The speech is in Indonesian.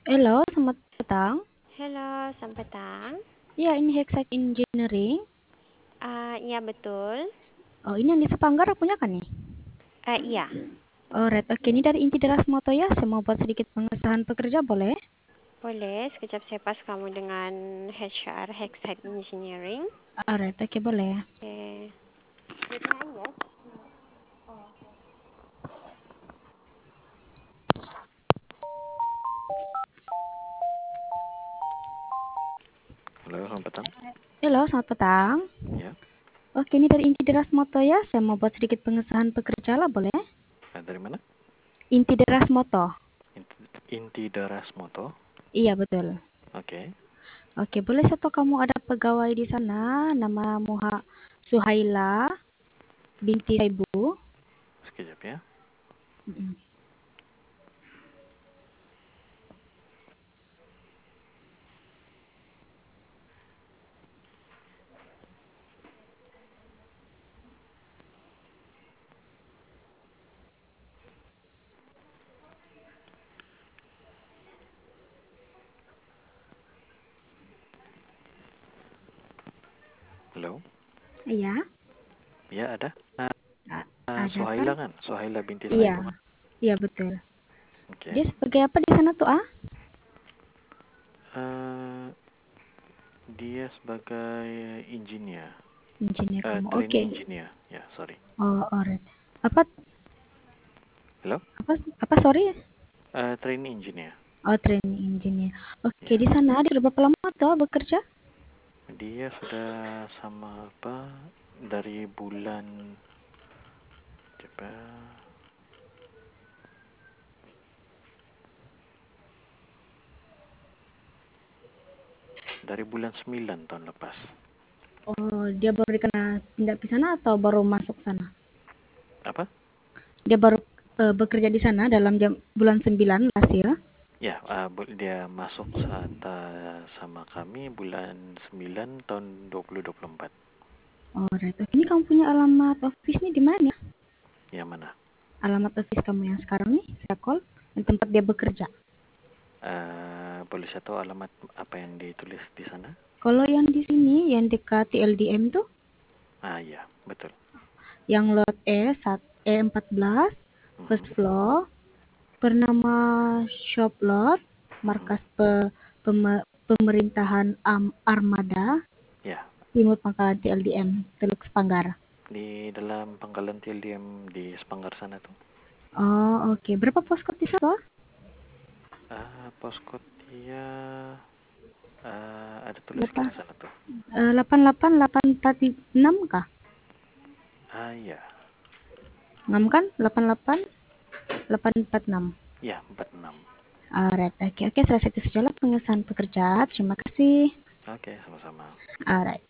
Halo, selamat petang. Halo, selamat petang. Ya, ini Hexact Engineering. Iya betul. Oh, ini yang di Sepanggar punya kan nih? Iya, Oh, right. Oke, ini dari Inti Deras Moto ya. Saya mau buat sedikit pengesahan pekerja, boleh? boleh. Sekejap saya pas kamu dengan HR Hexact Engineering. Alright, oke boleh. Oke. Wait ya. Halo, selamat petang. Halo, selamat petang. Ya, Oke, ini dari Inti Deras Moto ya. Saya mau buat sedikit pengesahan pekerja lah, boleh? dari mana? Inti Deras Moto. Inti Daras Moto. Iya, betul. Oke. Oke, boleh satu kamu ada pegawai di sana, nama Muha Suhaila binti Saibu. Sekejap ya. Mm-mm. Halo. Iya, Ya, ada. ada kan? Suhaila kan? Suhaila binti Iya, Saibu kan? iya betul. Oke. Dia sebagai apa di sana tuh, ah? Eh, dia sebagai engineer. Engineer kamu. Oke. Trainee engineer. Ya, sorry. Oh, alright. Apa Halo? apa apa sorry? Trainee engineer. Oh, training engineer. Oke, Ya. di sana di berapa lama tuh bekerja? Dia sudah sama apa? Dari bulan coba dari bulan 9 tahun lepas. Oh, dia baru dikena pindah ke sana atau baru masuk sana? Apa? Dia baru bekerja di sana dalam bulan 9 last year. Ya, dia masuk saat sama kami bulan 9 tahun 2024. Alright. Oke, ini kamu punya alamat office nih di mana? Yang mana? Alamat office kamu yang sekarang nih, saya call, yang tempat dia bekerja. Boleh saya tahu alamat apa yang ditulis di sana? Kalau yang di sini, yang dekat TLDM tuh, Ya, betul. yang lot E14, first Mhm, floor, bernama shop lot, mhm. markas pemerintahan Armada, Ya, Timur Pangkalan TLDM, Teluk Sepanggar. di dalam pangkalan TLDM di Sepanggar sana tuh. Oh, oke. Berapa postcode di sana? Postcode dia ada tulis di sana tuh. 88846 kah? Ya. Ngam kan? 88846. Ya, 46. Alright, oke, oke. Selesai itu sajalah pengesahan pekerjaan. Terima kasih. Oke, sama-sama. Alright.